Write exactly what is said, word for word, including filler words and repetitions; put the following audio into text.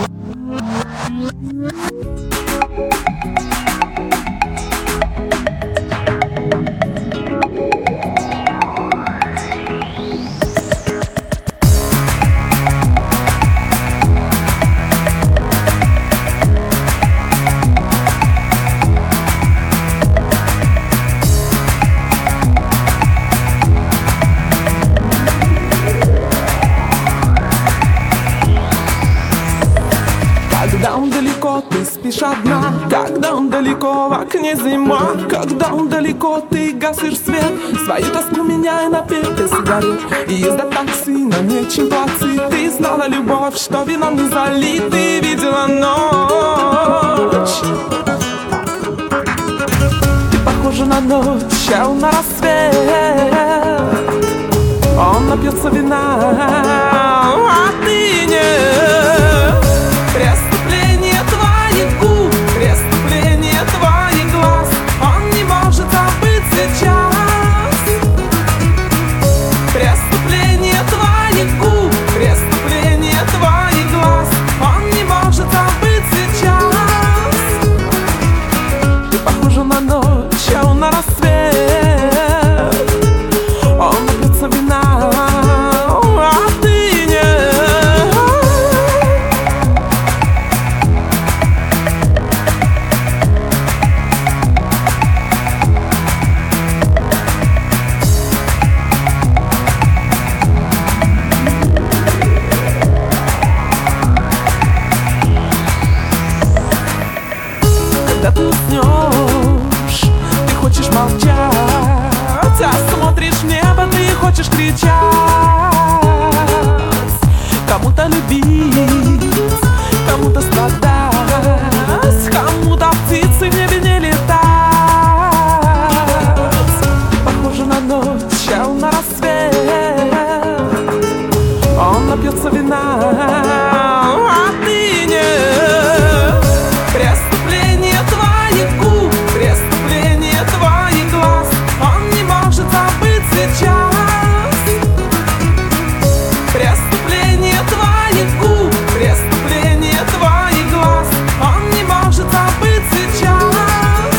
Когда он далеко, ты спишь одна. Когда он далеко, в окне зима. Когда он далеко, ты гасишь свет. Свою тоску меняя на пепел сигарет. И езда такси, на нечем платить. Ты знала любовь, что вином не залит. Ты видела ночь. Ты похожа на ночь, а он на рассвет. Он напьется вина, а ты нет. Преступление твоих губ, преступление твоих глаз. Он не может забыть сейчас. Преступление твоих губ, преступление твоих глаз. Он не может забыть сейчас. Ты похожа на ночь, а он на рассвет. Он напьется вина, а ты нет. Когда ты уснешь, ты хочешь молчать, а смотришь в небо, ты хочешь кричать. Кому-то любить, кому-то страдать, кому-то птицы в небе не летать. Ты похожа на ночь, а он на рассвет. Он напьется вина, а ты нет. Преступление твоих губ, преступление твоих глаз. Он не может забыть сейчас. Преступление твоих губ, преступление твоих глаз. Он не может забыть сейчас.